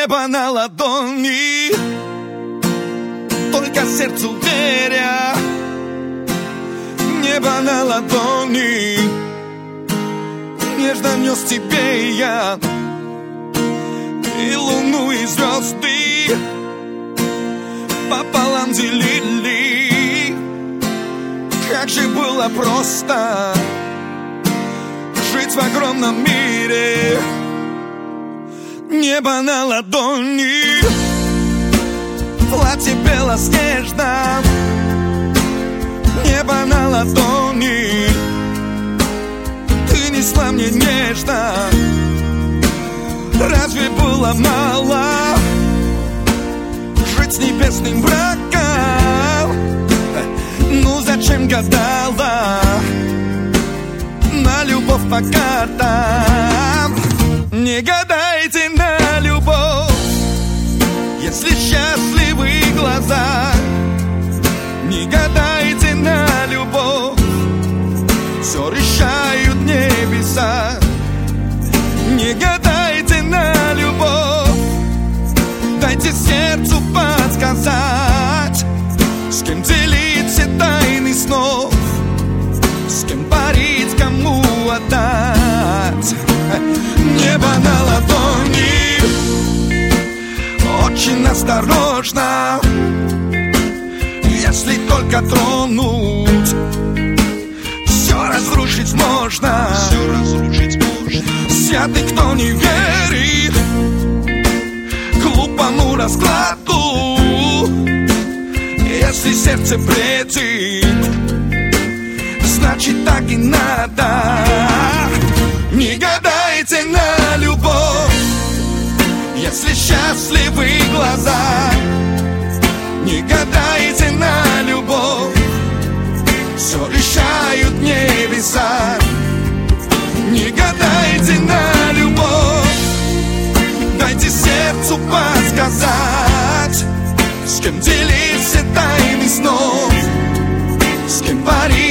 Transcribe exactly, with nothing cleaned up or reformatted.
Небо на ладони, только сердцу веря. Небо на ладони, нежно нес тебе я. И луну, и звезды пополам делили. Как же было просто жить в огромном мире. Небо на ладони, платье белоснежно. Небо на ладони, ты несла мне нежно. Разве было мало жить с небесным браком? Ну зачем гадала на любовь по картам? Не гадайте на любовь, если счастливы глаза. Не гадайте на любовь, все решают небеса. Не гадайте на любовь, дайте сердцу подсказать, с кем делить все тайны снов, с кем парить, кому отдать. Небо на ладони, очень осторожно. Если только тронуть, все разрушить можно. Все разрушить можно. Святый, кто не верит глупому раскладу. Если сердце бредит, значит так и надо. Не гадайте на любовь, если счастливы глаза. Не гадайте на любовь, все решают небеса. Не гадайте на любовь, дайте сердцу подсказать, с кем делить все тайны снов, с кем парить.